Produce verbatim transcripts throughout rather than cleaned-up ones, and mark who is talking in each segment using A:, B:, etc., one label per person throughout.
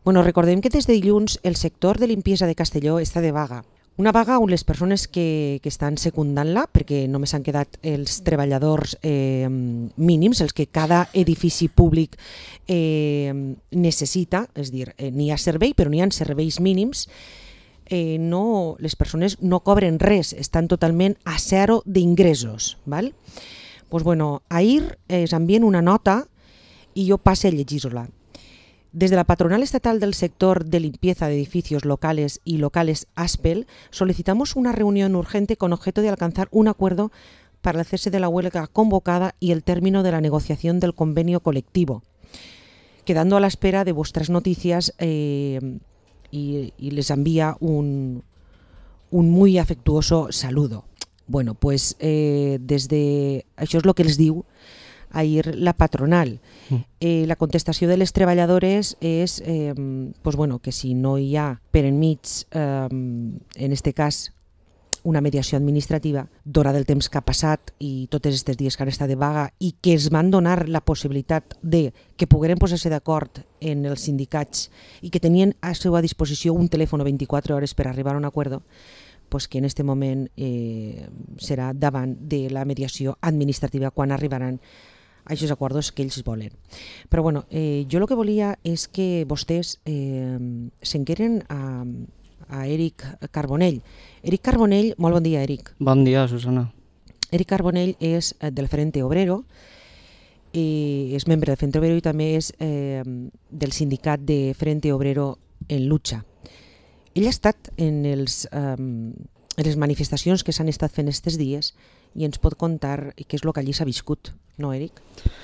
A: Bueno, recordem que des de dilluns el sector de limpiesa de Castelló està de vaga. Una vaga on les persones que, que estan secundant-la, perquè només han quedat els treballadors eh, mínims, els que cada edifici públic eh, necessita, és a dir, eh, n'hi ha servei, però n'hi ha serveis mínims, eh, no, les persones no cobren res, estan totalment a zero d'ingressos. Val? Pues bueno, ahir es envien una nota i jo passe a llegir-la. Desde la Patronal Estatal del Sector de Limpieza de Edificios Locales y Locales ASPEL, solicitamos una reunión urgente con objeto de alcanzar un acuerdo para el cese de la huelga convocada y el término de la negociación del convenio colectivo, quedando a la espera de vuestras noticias eh, y, y les envía un, un muy afectuoso saludo. Bueno, pues eh, desde... això és el que els diu ahir la patronal. Eh, la contestació de les treballadores és eh, pues bueno, que si no hi ha per enmig, eh, en este cas, una mediació administrativa, donat el temps que ha passat i tots aquests dies que han estat de vaga i que es van donar la possibilitat de que pogueren posar-se d'acord en els sindicats i que tenien a la seva disposició un telèfon vint-i-quatre hores per arribar a un acord, pues que en este moment eh, serà davant de la mediació administrativa quan arribaran aquests acords que ells volen. Però bueno, eh, jo el que volia és que vostès eh, s'enqueren a, a Eric Carbonell. Eric Carbonell, molt bon dia, Eric.
B: Bon dia, Susana.
A: Eric Carbonell és del Frente Obrero, eh, és membre del Frente Obrero i també és eh, del sindicat de Frente Obrero en Lucha. Ell ha estat en, els, eh, en les manifestacions que s'han estat fent aquests dies i ens pot contar què és el que allí s'ha viscut, no, Eric?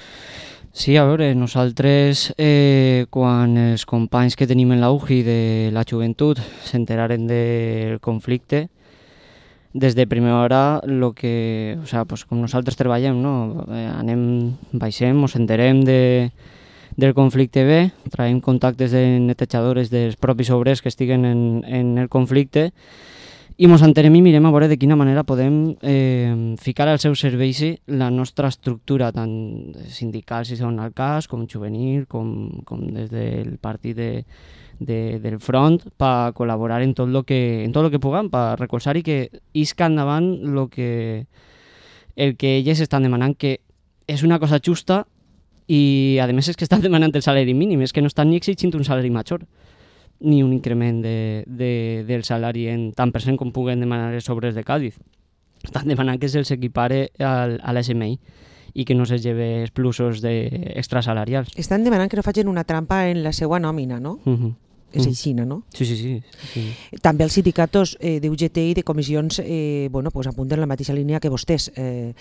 B: Sí, a veure, nosaltres, eh, quan els companys que tenim en la U J I de la joventut s'enteraren del conflicte, des de primera hora, lo que, o sea, pues, com nosaltres treballem, no? Eh, anem, baixem, ens enterem de, del conflicte bé, traiem contactes de netejadores dels propis obrers que estiguen en, en el conflicte, i ens enterem i mirem a veure de quina manera podem eh, ficar al seu servei la nostra estructura, tant sindical, si són al cas, com juvenil, com, com des del partit de, de, del front, per col·laborar en tot el que, en tot lo que puguem, per recolzar i que isca endavant lo que, el que elles estan demanant, que és una cosa justa i a més és que estan demanant el salari mínim, és que no estan ni exigint un salari major ni un increment de, de, del salari en tant per cent com puguen demanar els obres de Càdiz. Estan demanant que se'ls equipare al, a l'S M I i que no se'ls lleve els plusos de extrasalarials.
A: Estan demanant que no facin una trampa en la seva nòmina, no?
B: Uh-huh.
A: És així, no?
B: Sí, sí, sí. sí.
A: També els sindicats eh, d'U G T i de comissions eh, bueno, pues apunten la mateixa línia que vostès, eh,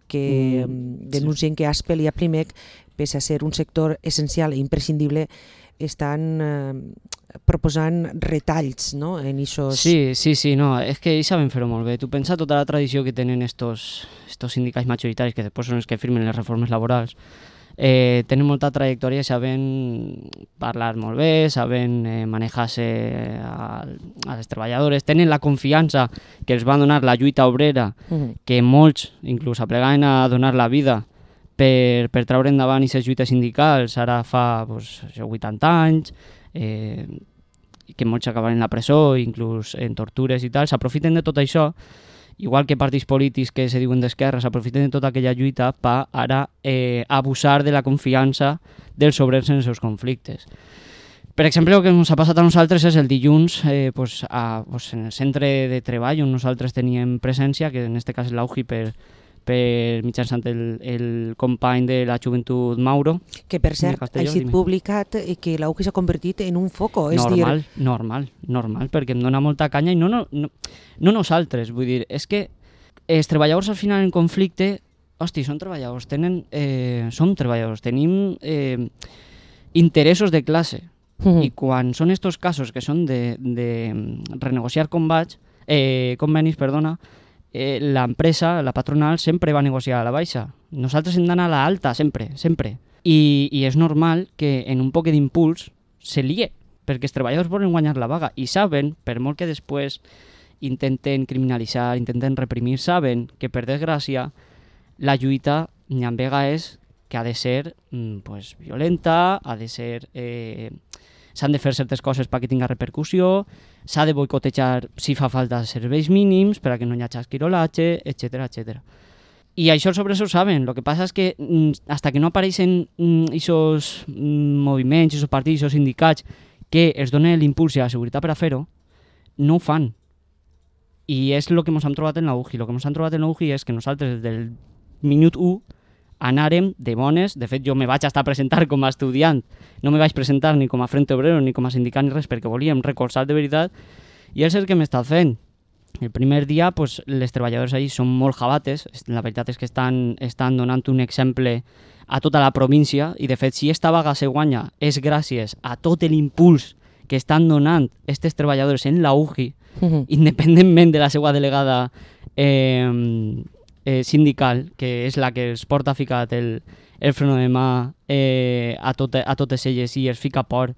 A: que mm, denuncien sí. que ASPEL i APRIMEC, pese a ser un sector essencial i imprescindible, estan eh, proposant retalls, no? En isos...
B: Sí, sí, sí, no, és que ells saben fer-ho molt bé. Tu pensa tota la tradició que tenen estos, estos sindicats majoritaris, que després són els que firmen les reformes laborals, eh, tenen molta trajectòria, saben parlar molt bé, saben eh, manejar-se a, a les treballadores, tenen la confiança que els va donar la lluita obrera, uh-huh. que molts inclús aplegaven a donar la vida per, per treure endavant aquestes lluites sindicals, ara fa pues, vuitanta anys, eh, que molts acaben en la presó, inclús en tortures i tal, s'aprofiten de tot això, igual que partits polítics que se diuen d'esquerra, s'aprofiten de tota aquella lluita per ara eh, abusar de la confiança dels obrers en els seus conflictes. Per exemple, el que ens ha passat a nosaltres és el dilluns eh, pues, a, pues, en el centre de treball on nosaltres teníem presència, que en aquest cas és l'A U J I per per mitjançant el, el company de la joventut Mauro.
A: Que per cert, ha estat publicat que l'A U J I s'ha convertit en un foco. És
B: normal,
A: dir...
B: normal, normal, perquè em dona molta canya i no, no, no, no nosaltres, vull dir, és que els treballadors al final en conflicte, hosti, són treballadors, tenen, eh, som treballadors, tenim eh, interessos de classe, mm-hmm. i quan són estos casos que són de, de renegociar combats, eh, convenis, perdona, Eh, l'empresa, la patronal, sempre va negociar a la baixa. Nosaltres hem d'anar a la alta, sempre, sempre. I, i és normal que en un poc d'impuls se lie, perquè els treballadors volen guanyar la vaga i saben, per molt que després intenten criminalitzar, intenten reprimir, saben que, per desgràcia, la lluita n'hi ha vegades que ha de ser pues, violenta, ha de ser... Eh, s'han de fer certes coses perquè tinga repercussió, s'ha de boicotejar si fa falta serveis mínims per a que no hi hagi esquirolatge, etcètera, etcètera. I això sobre això ho saben. El que passa és que hasta que no apareixen aquests moviments, aquests partits, aquests sindicats que es donen l'impuls i la seguretat per a fer-ho, no ho fan. I és el que ens hem trobat en la U G I. El que ens hem trobat en la U G I és que nosaltres des del minut u anàrem de bones. De fet, jo me vaig estar a presentar com a estudiant. No me vaig presentar ni com a Frente Obrero ni com a sindicat ni res, perquè volíem recolzar de veritat. I és el que m'està fent. El primer dia, pues, les treballadores allí són molt jabates. La veritat és que estan, estan donant un exemple a tota la província i, de fet, si esta vaga se guanya és gràcies a tot l'impuls que estan donant aquestes treballadores en la U G I, uh-huh. independentment de la seva delegada eh, eh, sindical, que és la que es porta ficat el, el freno de mà eh, a, tot, a totes elles i es fica por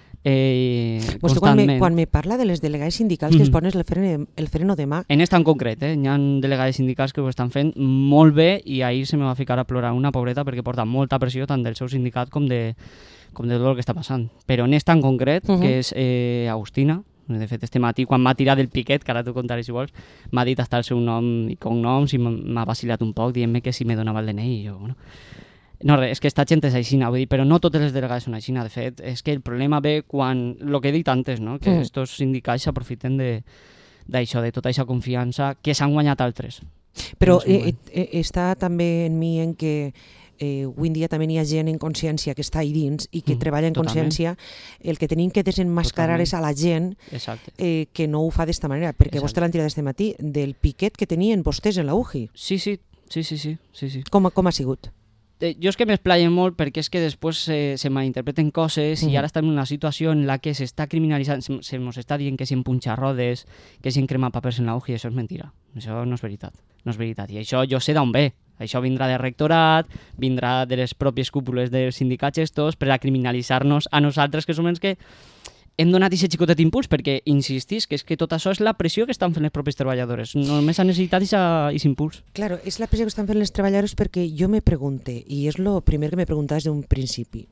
B: eh,
A: Vostè
B: constantment.
A: Quan me, quan me parla de les delegades sindicals mm-hmm. que es ponen el freno, el freno de mà...
B: En esta en concret, eh? Hi ha delegades sindicals que ho estan fent molt bé i ahir se me va ficar a plorar una pobreta perquè porta molta pressió tant del seu sindicat com de, com de tot el que està passant. Però en esta en concret, uh-huh. que és eh, Agustina, de fet, este matí, quan m'ha tirat del piquet, que ara t'ho contaré si vols, m'ha dit hasta el seu nom i cognoms i m'ha vacilat un poc dient-me que si me donava el D N I i jo, bueno... No, res, és que esta gent és aixina, vull dir, però no totes les delegades són aixina, de fet, és que el problema ve quan, el que he dit antes, no? Que mm. estos sindicats s'aprofiten d'això, de, de tota aquesta confiança que s'han guanyat altres.
A: Però no eh, eh, està també en mi en que eh, avui en dia també hi ha gent en consciència que està ahí dins i que mm, treballa en totalment. Consciència. El que tenim que desenmascarar totalment. És a la gent eh, que no ho fa d'esta manera, perquè Exacte. Vostè l'han tirat d'este matí, del piquet que tenien vostès en la U G I.
B: Sí, sí, sí, sí, sí, sí, sí.
A: Com, com ha sigut?
B: Jo és que m'esplaie molt perquè és que després se, se malinterpreten coses mm. i ara estem en una situació en la que s'està criminalitzant, se, se ens està dient que si en punxa rodes, que si en crema papers en la U G I, això és mentira. Això no és veritat. No és veritat. I això jo sé d'on ve. Això vindrà del rectorat, vindrà de les pròpies cúpules dels sindicats estos per a criminalitzar-nos a nosaltres, que som els que hem donat aquest xicotet impuls, perquè insistís que és que tot això és la pressió que estan fent les pròpies treballadores. Només han necessitat aquest impuls.
A: Claro, és la pressió que estan fent les treballadores perquè jo me pregunte, i és el primer que me pregunta des d'un principi,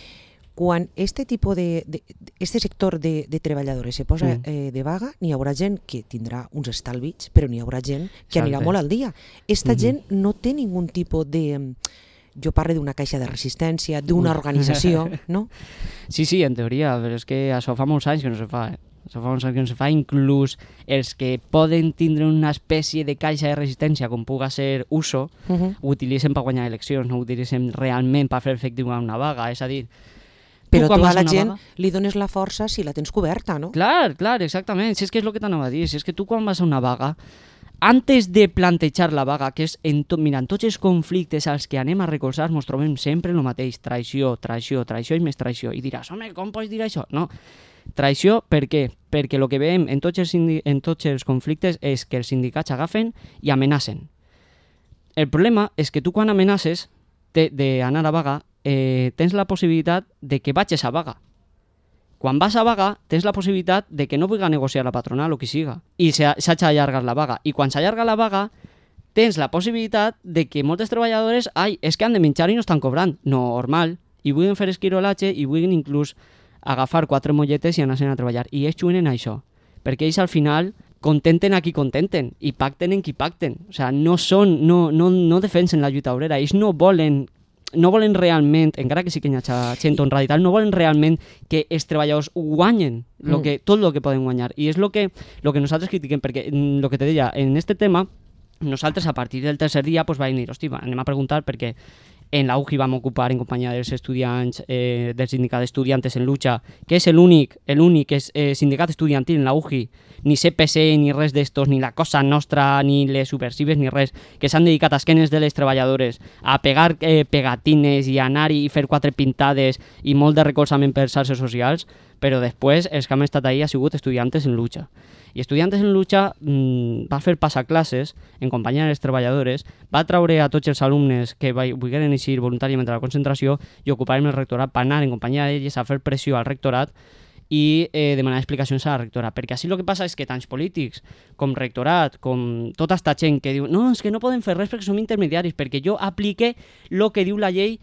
A: quan este tipus de, de este sector de, de treballadores se posa mm. eh, de vaga, n'hi haurà gent que tindrà uns estalvis, però n'hi haurà gent que Exacte. Anirà molt al dia. Esta mm-hmm. gent no té ningun tipus de... Jo parlo d'una caixa de resistència, d'una organització, no?
B: Sí, sí, en teoria, però és que això fa molts anys que no se fa, eh? Això fa molts anys que no se fa, inclús els que poden tindre una espècie de caixa de resistència com puga ser uso, uh-huh. ho utilitzen per guanyar eleccions, no ho utilitzen realment per fer efectiva una vaga, és a dir...
A: Però tu, tu a la gent vaga, li dones la força si la tens coberta, no?
B: Clar, clar, exactament, si és que és el que t'anava a dir, si és que tu quan vas a una vaga, antes de plantejar la vaga, que és en, to, mira, en tots els conflictes als que anem a recolzar, ens trobem sempre el mateix, traïció, traïció, traïció i més traïció. I diràs, home, com pots dir això? No, traïció per què? Perquè el que veiem en tots els, en tots els conflictes és que els sindicats agafen i amenacen. El problema és que tu quan amenaces d'anar a vaga eh, tens la possibilitat de que vagis a vaga. Quan vas a vaga, tens la possibilitat de que no vulgui negociar la patronal o qui siga, i s'ha d'allargar la vaga. I quan s'allarga la vaga, tens la possibilitat de que moltes treballadores, ai, és que han de menjar i no estan cobrant. Normal. I vulguin fer esquirolatge i vulguin inclús agafar quatre molletes i anar-se'n a treballar. I ells juguen en això, perquè ells al final contenten a qui contenten i pacten en qui pacten. O sigui, no són, no, no, no defensen la lluita obrera. Ells no volen no volen realment, encara que sí que hi ha gent honrada i tal, no volen realment que els treballadors guanyen lo que, tot el que poden guanyar. I és el que, lo que nosaltres critiquem, perquè el que te deia, en este tema, nosaltres a partir del tercer dia pues, vam dir, hosti, anem a preguntar perquè en la U G I vam ocupar en companyia dels estudiants, eh, del sindicat d'estudiantes en lucha, que és l'únic l'únic eh, sindicat estudiantil en la U G I, ni C P C, ni res d'estos, ni la Cosa Nostra, ni les subversives, ni res, que s'han dedicat a esquenes de les treballadores a pegar eh, pegatines i anar-hi i fer quatre pintades i molt de recolzament per xarxes socials, però després els que han estat ahí ha sigut estudiantes en lucha. I Estudiantes en Lucha mmm, va fer passaclasses en companyia de les treballadores, va traure a tots els alumnes que volgueren eixir voluntàriament a la concentració i ocupar-me el rectorat per anar en companyia d'ells a fer pressió al rectorat i eh, demanar explicacions a la rectora. Perquè així el que passa és que tants polítics com rectorat, com tota aquesta gent que diu no, és que no poden fer res perquè som intermediaris, perquè jo aplique el que diu la llei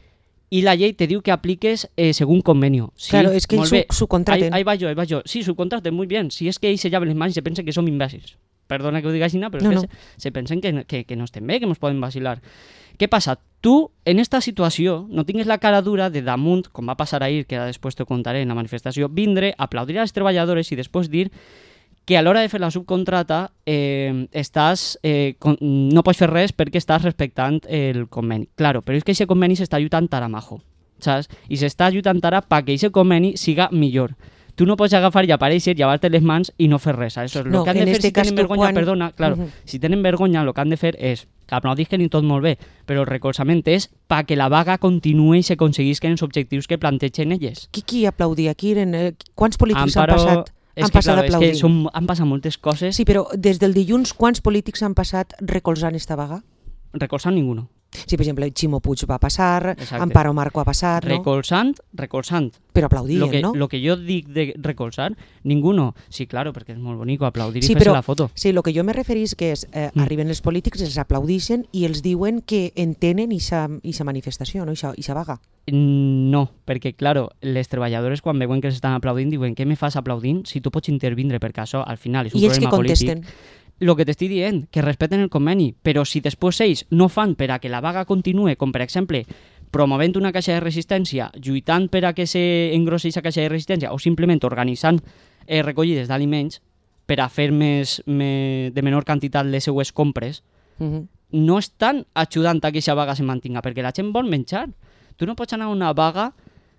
B: i la llei te diu que apliques eh, según convenio. Sí,
A: claro, es que
B: molt bé.
A: Su, subcontraten.
B: Ahí, ahí va yo, ahí va yo. Sí, subcontraten, muy bien. Si es que ells se llaven les mans i se pensen que som imbècils. Perdona que ho diga així, però
A: no,
B: és
A: no.
B: que se, se pensen que, que, que no estem bé, que ens poden vacilar. Què passa? Tu, en esta situació, no tingues la cara dura de damunt, com va passar ahir, que després te contaré en la manifestació, vindre, aplaudir a les treballadores i després dir que a l'hora de fer la subcontrata eh, estàs, eh, con, no pots fer res perquè estàs respectant el conveni. Claro, però és que aquest conveni s'està lluitant ara majo, saps? I s'està lluitant ara perquè aquest conveni siga millor. Tu no pots agafar i aparèixer, llevar-te les mans i no fer res. Això és
A: no,
B: el que han de fer si tenen vergonya,
A: quan...
B: perdona, claro, uh -huh. si tenen vergonya el que han de fer és aplaudisquen i tot molt bé, però el recolzament és perquè la vaga continuï i s'aconseguisquen els objectius que plantegen elles.
A: Qui, qui aplaudia? Qui eren, eh, quants polítics
B: Amparo...
A: han passat?
B: És
A: han
B: que,
A: passat
B: claro,
A: aplaudint.
B: És que som, han passat moltes coses.
A: Sí, però des del dilluns, quants polítics han passat recolzant esta vaga?
B: Recolzant ninguno.
A: Sí, per exemple, Ximo Puig va passar,
B: Exacte.
A: Amparo Marco ha passat, no?
B: Recolzant, recolzant.
A: Però aplaudien,
B: lo que,
A: no?
B: Lo que jo dic de recolzar, ninguno. Sí, claro, perquè és molt bonic aplaudir
A: sí,
B: i fer-se
A: però,
B: la foto.
A: Sí, el que jo me referís que és, eh, mm. arriben els polítics, els aplaudixen i els diuen que entenen aquesta manifestació, no? Ixa vaga.
B: No, perquè, claro, les treballadores quan veuen que s'estan aplaudint diuen què me fas aplaudint si tu pots intervindre, perquè això al final és un
A: I ells
B: problema
A: que contesten?
B: polític. El que t'estic dient, que respeten el conveni, però si després ells no fan per a que la vaga continuï, com per exemple promovent una caixa de resistència, lluitant per a que s'engrossi aquesta caixa de resistència o simplement organitzant eh, recollides d'aliments per a fer més, més, de menor quantitat les seues compres, uh -huh. no estan ajudant a que aquesta vaga se mantinga, perquè la gent vol menjar. Tu no pots anar a una vaga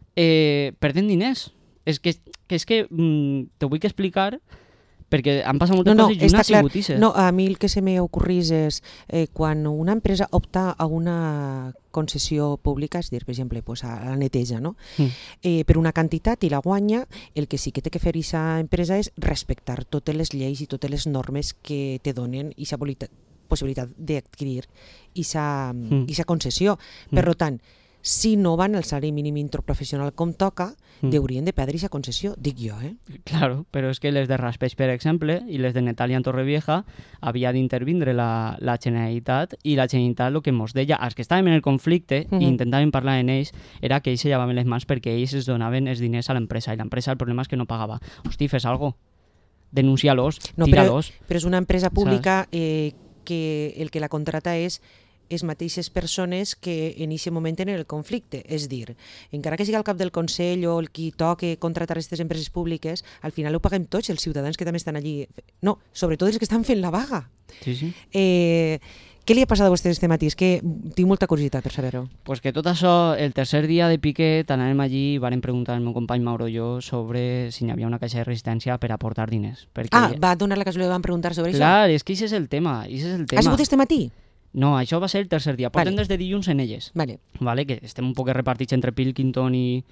B: eh, perdent diners. És que, que, és que mm, te vull explicar perquè han passat moltes
A: no, no,
B: coses i una ha sigut
A: isses. No, a mi el que se m'ocorrís és eh, quan una empresa opta a una concessió pública, és dir, per exemple, pues a la neteja, no? Mm. eh, per una quantitat i la guanya, el que sí que té que fer aquesta empresa és respectar totes les lleis i totes les normes que te donen aquesta possibilitat d'adquirir aquesta mm. concessió. Mm. Per tant, si no van al salari mínim interprofessional com toca, mm. deurien de perdre aquesta concessió, dic jo, eh?
B: Claro, però és que les de Raspeig, per exemple, i les de Netalia en Torrevieja, havia d'intervindre la, la Generalitat, i la Generalitat el que ens deia, els que estàvem en el conflicte mm -hmm. i intentaven parlar en ells, era que ells se llevaven les mans perquè ells es donaven els diners a l'empresa, i l'empresa el problema és que no pagava. Hosti, fes algo. Denuncia-los,
A: no,
B: tira-los.
A: Però, però és una empresa pública eh, que el que la contrata és les mateixes persones que en aquest moment tenen el conflicte. És dir, encara que sigui el cap del Consell o el qui toque contratar aquestes empreses públiques, al final ho paguem tots, els ciutadans que també estan allí. No, sobretot els que estan fent la vaga.
B: Sí, sí.
A: Eh, què li ha passat a vostè este matí? És que tinc molta curiositat per saber-ho.
B: Pues que tot això, el tercer dia de piquet, anàvem allí i varen preguntar al meu company Mauro i jo sobre si hi havia una caixa de resistència per aportar diners. Perquè...
A: Ah, va donar la casualitat, van preguntar sobre
B: Clar,
A: això?
B: Clar, és que això és el tema. És el tema.
A: Ha sigut este matí?
B: No, això va ser el tercer dia. Portem
A: vale.
B: des de dilluns en elles.
A: Vale.
B: Vale, que estem un poc repartits entre Pilkington i,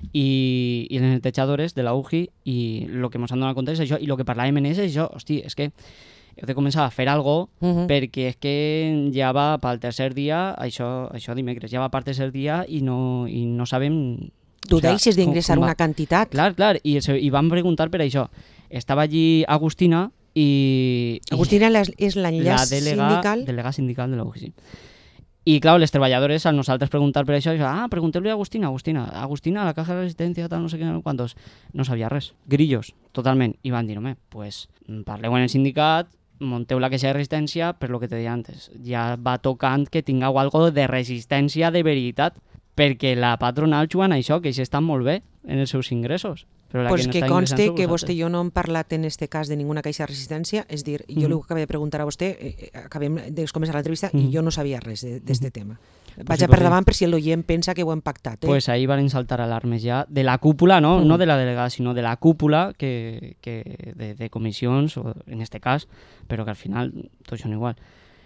B: i, i les netejadores de la U G I, i el que ens han donat compte és això, i el que parlàvem en ells és això, hosti, és que heu de començar a fer alguna cosa, uh -huh. perquè és que ja va pel tercer dia, això, això dimecres, ja va pel tercer dia i no, i no sabem...
A: Tu o sea, deixes d'ingressar una quantitat.
B: Clar, clar, i, i vam preguntar per això. Estava allí Agustina, i...
A: Agustina és l'enllaç sindical?
B: La delegada sindical de la U G I, sí. I, clar, les treballadores, a nosaltres preguntar per això, ah, pregunteu-li a Agustina, Agustina, Agustina, la caja de resistència, tal, no sé què, no quantos. No sabia res. Grillos, totalment. I van dir, home, pues, parleu en el sindicat, monteu la caixa de resistència, per lo que te deia antes. Ja va tocant que tingueu algo de resistència de veritat, perquè la patronal jugant això, que ells estan molt bé en els seus ingressos.
A: Però pues que, que conste que vostè i jo no hem parlat en este cas de ninguna caixa de resistència, és dir, jo mm. el que acabé de preguntar a vostè, eh, acabem de començar l'entrevista mm. i jo no sabia res d'aquest mm. tema. Pues Vaig sí, a per davant per si l'oient pensa que ho hem pactat. Eh?
B: Pues ahí van saltar alarmes ja de la cúpula, no, mm. no de la delegada, sinó de la cúpula que, que de, de comissions, o en este cas, però que al final tots són igual.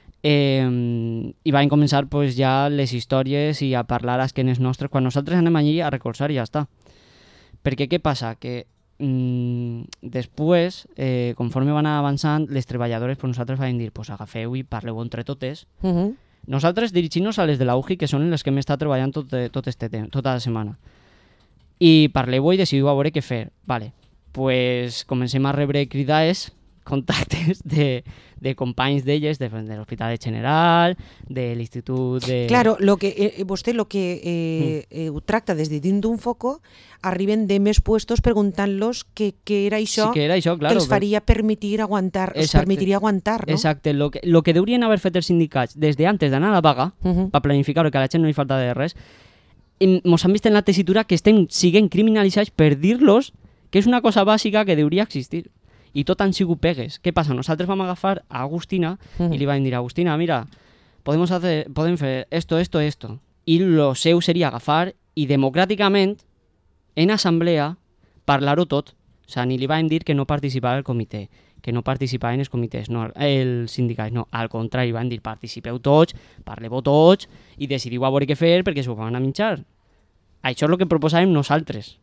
B: Eh, I van començar pues, ja les històries i a parlar a esquenes nostres quan nosaltres anem allí a recolzar i ja està. Perquè què passa? Que mmm, després, eh, conforme van avançant, les treballadores pues, nosaltres vam dir, pues, agafeu i parleu entre totes. Uh -huh. Nosaltres dirigim-nos a les de la U G I, que són les que hem estat treballant tot, tot este temps, tota la setmana. I parleu i decidiu a veure què fer. Vale, pues comencem a rebre cridades contactes de, de companys d'elles de, de l'Hospital General, de l'Institut de...
A: Claro, lo que, eh, vostè el que eh, eh, ho tracta des de dins d'un foco, arriben de més puestos preguntant-los què era això,
B: sí que, era això claro,
A: que els faria permitir aguantar, els permitiria aguantar, no?
B: Exacte, lo que, lo que deurien haver fet els sindicats des d'antes d'anar a la vaga, uh -huh. per planificar que a la gent no li falta de res, mos han vist en la tessitura que estem siguent criminalitzats per dir-los que és una cosa bàsica que hauria existir. I tot han sigut pegues. Què passa? Nosaltres vam agafar a Agustina uh-huh. i li vam dir, Agustina, mira, podemos hacer, podem fer esto, esto, esto. I lo seu seria agafar i democràticament, en assemblea, parlar-ho tot. O sigui, ni li vam dir que no participava el comitè, que no participava en els comitès, no, els sindicats, no. Al contrari, van dir, participeu tots, parleu tots i decidiu a veure què fer perquè s'ho van a menjar. Això és el que proposàvem nosaltres.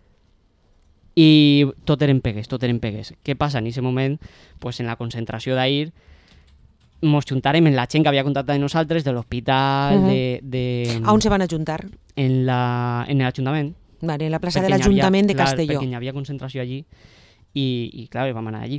B: I tot eren pegues, tot eren pegues. Què passa? En aquest moment, pues, en la concentració d'ahir, ens juntarem en la gent que havia contactat amb nosaltres, de l'hospital, uh-huh. de, de...
A: A on se van a juntar?
B: En l'Ajuntament.
A: Vale, en la plaça de l'Ajuntament de Castelló.
B: Perquè hi havia concentració allí i, i clar, vam anar allí.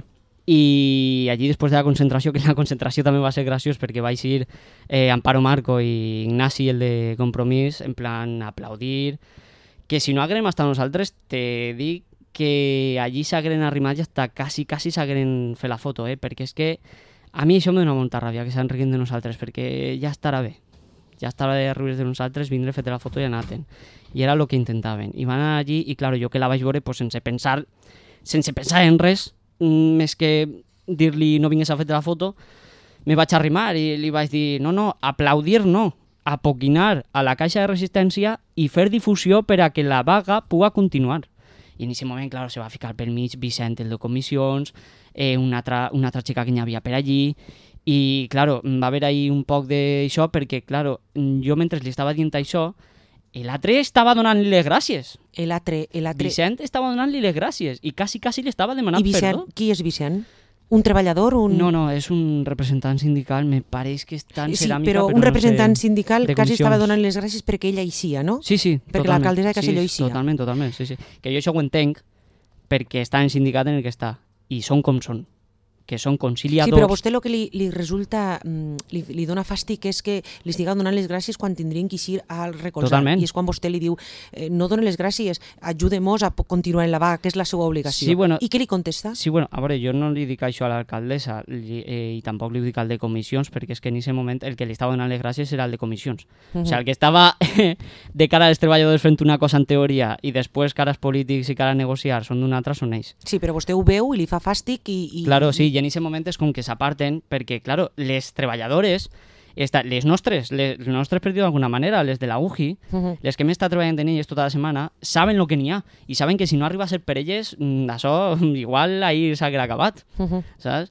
B: I allí, després de la concentració, que la concentració també va ser graciós perquè vaig ir eh, Amparo Marco i Ignasi, el de Compromís, en plan aplaudir, que si no haguérem estat nosaltres, te dic que allí s'hagueren arrimat i hasta quasi, quasi s'hagueren fet la foto, eh? Perquè és que a mi això em dona molta ràbia, que s'han riguin de nosaltres, perquè ja estarà bé. Ja estarà de riure de nosaltres, vindre a fer la foto i anar-te'n. I era el que intentaven. I van anar allí i, clar, jo que la vaig veure pues, sense pensar sense pensar en res, més que dir-li no vingués a fer la foto, me vaig arrimar i li vaig dir, no, no, aplaudir no, apoquinar a la caixa de resistència i fer difusió per a que la vaga pugui continuar. I en aquest moment, clar, se va ficar pel mig Vicent, el de comissions, eh, una, altra, una altra xica que n'hi havia per allí, i, clar, va haver ahí un poc d'això perquè, clar, jo mentre li estava dient això, l'altre estava donant-li les gràcies.
A: L'altre, l'altre...
B: Vicent estava donant-li les gràcies i quasi, quasi li estava demanant
A: I Vicent,
B: perdó.
A: Qui és Vicent? Un treballador? Un...
B: No, no, és un representant sindical, me pareix que està en
A: sí,
B: ceràmica,
A: però,
B: però
A: un
B: no
A: representant
B: sé,
A: sindical quasi estava donant les gràcies perquè ella eixia, no?
B: Sí, sí,
A: perquè l'alcaldessa de Castelló
B: sí,
A: eixia.
B: Totalment, totalment, sí, sí. Que jo això ho entenc perquè està en sindicat en el que està i són com són, que són conciliadors.
A: Sí, però a vostè el que li, li resulta, li, li dona fàstic és que li estigui donant les gràcies quan tindrien que eixir al recolzar.
B: Totalment.
A: I és quan vostè li diu, eh, no dona les gràcies, ajude-mos a continuar en la vaga, que és la seva obligació.
B: Sí, bueno,
A: I què li contesta?
B: Sí, bueno, a veure, jo no li dic això a l'alcaldessa eh, i tampoc li dic al de comissions, perquè és que en aquest moment el que li estava donant les gràcies era el de comissions. Uh -huh. O sigui, el que estava de cara als treballadors fent una cosa en teoria i després caras polítics i cara a negociar són d'una altra, són ells.
A: Sí, però vostè ho veu i li fa fàstic i... i...
B: Claro, sí, i en aquest moment és com que s'aparten perquè, claro, les treballadores, esta, les nostres, les, les nostres per dir d'alguna manera, les de la U G I, uh -huh. les que m'he estat treballant en elles tota la setmana, saben el que n'hi ha i saben que si no arriba a ser per elles, això igual ahir s'haguera acabat, uh -huh. saps?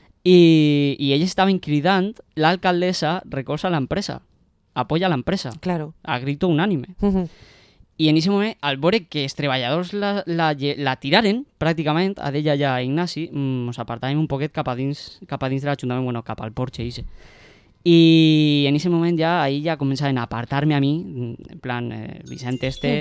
B: I, i ells estaven cridant l'alcaldessa recolza l'empresa, apoya l'empresa,
A: claro.
B: a grito unànime. Uh -huh. I en aquest moment, al veure que els treballadors la, la, la tiraren, pràcticament, a d'ella ja a Ignasi, ens apartàvem un poquet cap a dins, cap a dins de l'Ajuntament, bueno, cap al Porsche, ixe. I en aquest moment ja, ahí ja començaven a apartar-me a mi, en plan, eh, Vicent este...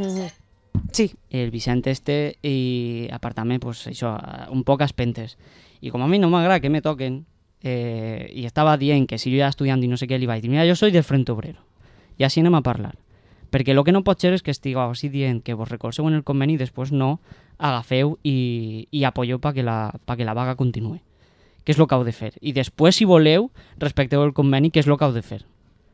A: Sí.
B: El Vicent este, i apartar-me, pues, això, un poc a espentes. I com a mi no m'agrada que me toquen, eh, i estava dient que si jo era estudiant i no sé què, li vaig dir, mira, jo soy del Frente Obrero, i així anem a parlar. Perquè el que no pot ser és que estigueu així dient que vos recolzeu en el conveni i després no agafeu i, i apoyeu perquè la, pa que la vaga continuï. Què és el que heu de fer? I després, si voleu, respecteu el conveni, què és el que heu de fer.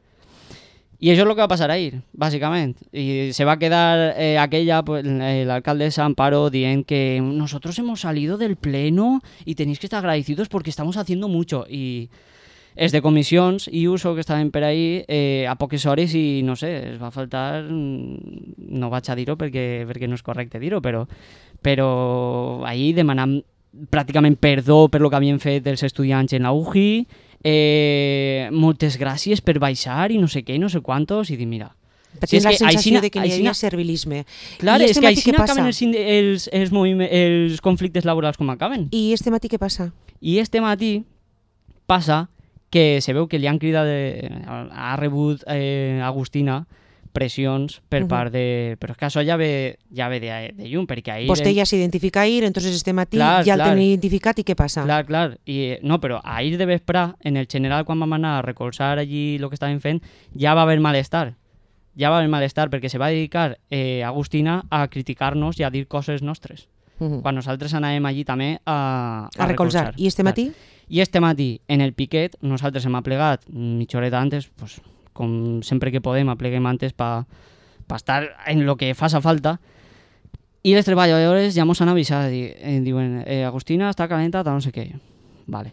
B: I això és el que va passar ahir, bàsicament. I se va quedar eh, aquella, pues, l'alcaldessa Amparo, dient que nosotros hemos salido del pleno y tenéis que estar agradecidos porque estamos haciendo mucho. I els de comissions i uso que estaven per ahí eh, a poques hores i no sé, es va faltar, no vaig a dir-ho perquè, perquè no és correcte dir-ho, però, però ahir demanant pràcticament perdó per lo que havien fet els estudiants en la U G I, eh, moltes gràcies per baixar i no sé què, no sé quantos, i dir, mira...
A: Si la sensació de que n'hi havia servilisme.
B: Clar, és que així no acaben els, els, els, els conflictes laborals com acaben.
A: I este matí què passa?
B: I este matí passa que se veu que li han cridat, de, ha rebut eh, Agustina pressions per
A: Mhm.
B: part de... Però és que això ja ve, ja ve de, de llum, perquè ahir...
A: Vostè ja s'identifica ahir, entonces este matí
B: Clar,
A: ja el
B: clar.
A: tenen identificat i què passa?
B: Clar, clar. I, no, però ahir de vespre, en el general, quan vam anar a recolzar allí el que estàvem fent, ja va haver malestar. Ja va haver malestar, perquè se va dedicar eh, Agustina a criticar-nos i a dir coses nostres.
A: Mhm.
B: Quan nosaltres anàvem allí també a,
A: A recolzar. I este matí?
B: I este matí, en el piquet, nosaltres hem aplegat mitja horeta antes, pues, com sempre que podem, apleguem antes per pa estar en lo que faça falta, i les treballadores ja mos han avisat, di, eh, diuen, eh, Agustina està calenta, tal no sé què. Vale.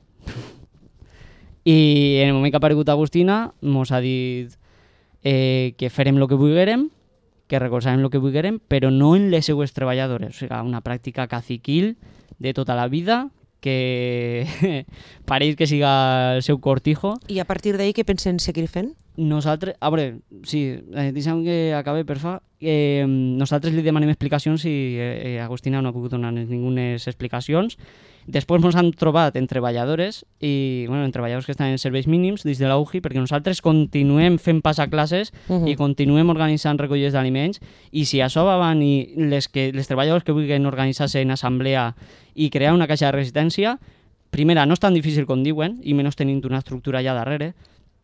B: I en el moment que ha aparegut Agustina, mos ha dit eh, que farem el que vulguérem, que recolzarem el que vulguérem, però no en les seues treballadores. O sigui, una pràctica caciquil de tota la vida, que pareix que siga el seu cortijo.
A: I a partir d'ahir què pensen seguir fent?
B: Nosaltres, a veure, sí, eh, deixem que acabe, per fa. Eh, nosaltres li demanem explicacions i eh, Agustina no ha pogut donar ningunes explicacions. Després ens han trobat en treballadores i, bueno, en treballadors que estan en serveis mínims dins de la U G I, perquè nosaltres continuem fent passaclasses uh -huh. i continuem organitzant recollides d'aliments, i si això va van i les, que, les treballadors que vulguin organitzar-se en assemblea i crear una caixa de resistència, primera, no és tan difícil com diuen, i menys tenint una estructura allà darrere,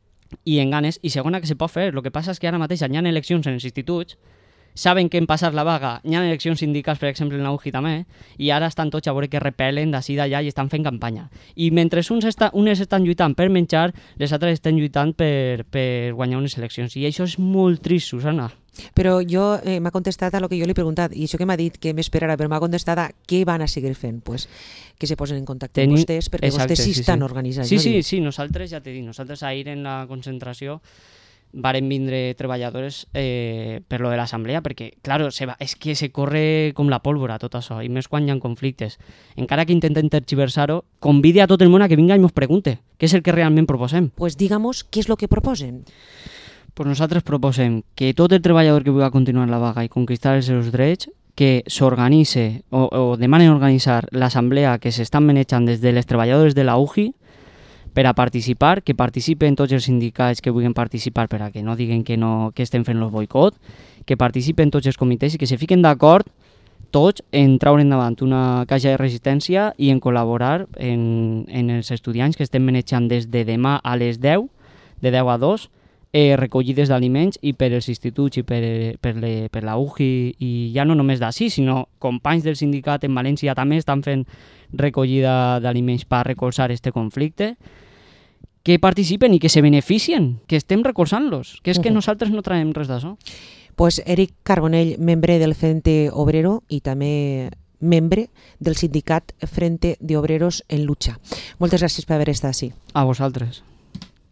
B: i en ganes, i segona, que se pot fer. El que passa és que ara mateix hi ha eleccions en els instituts, saben que en passar la vaga hi ha eleccions sindicals, per exemple, en la U G I també, i ara estan tots a veure que repelen d'ací d'allà i estan fent campanya. I mentre uns està, unes estan lluitant per menjar, les altres estan lluitant per, per guanyar unes eleccions. I això és molt trist, Susana.
A: Però jo eh, m'ha contestat a lo que jo li he preguntat, i això que m'ha dit que m'esperarà, però m'ha contestat a què van a seguir fent, pues, que se posen en contacte
B: Teni...
A: amb vostès, perquè
B: Exacte,
A: vostès sí,
B: sí
A: estan
B: sí.
A: organitzant.
B: Sí,
A: no
B: sí,
A: diu?
B: sí, nosaltres ja t'he dit, nosaltres ahir en la concentració varen vindre treballadores eh, per lo de l'assemblea, perquè, clar, se va, és que se corre com la pólvora tot això, i més quan hi ha conflictes. Encara que intenten tergiversar-ho, convide a tot el món a que vinga i ens pregunte què és el que realment proposem.
A: Pues digamos, què és el que proposen?
B: Pues nosaltres proposem que tot el treballador que vulgui continuar la vaga i conquistar els seus drets, que s'organitze o, o demanen organitzar l'assemblea que s'estan manejant des de les treballadores de la U G I per a participar, que participen tots els sindicats que vulguin participar per a que no diguen que, no, que estem fent el boicot, que participen tots els comitès i que se fiquen d'acord tots en traure endavant una caixa de resistència i en col·laborar en, en els estudiants que estem manejant des de demà a les deu, de deu a dos, eh, recollides d'aliments i per als instituts i per, per, le, per la U G I, i ja no només d'ací, sinó companys del sindicat en València també estan fent recollida d'aliments per recolzar este conflicte, que participen i que se beneficien, que estem recolzant-los, que és que nosaltres no traiem res d'això.
A: Pues Eric Carbonell, membre del Frente Obrero i també membre del sindicat Frente de Obreros en Lucha. Moltes gràcies per haver estat així.
B: A vosaltres.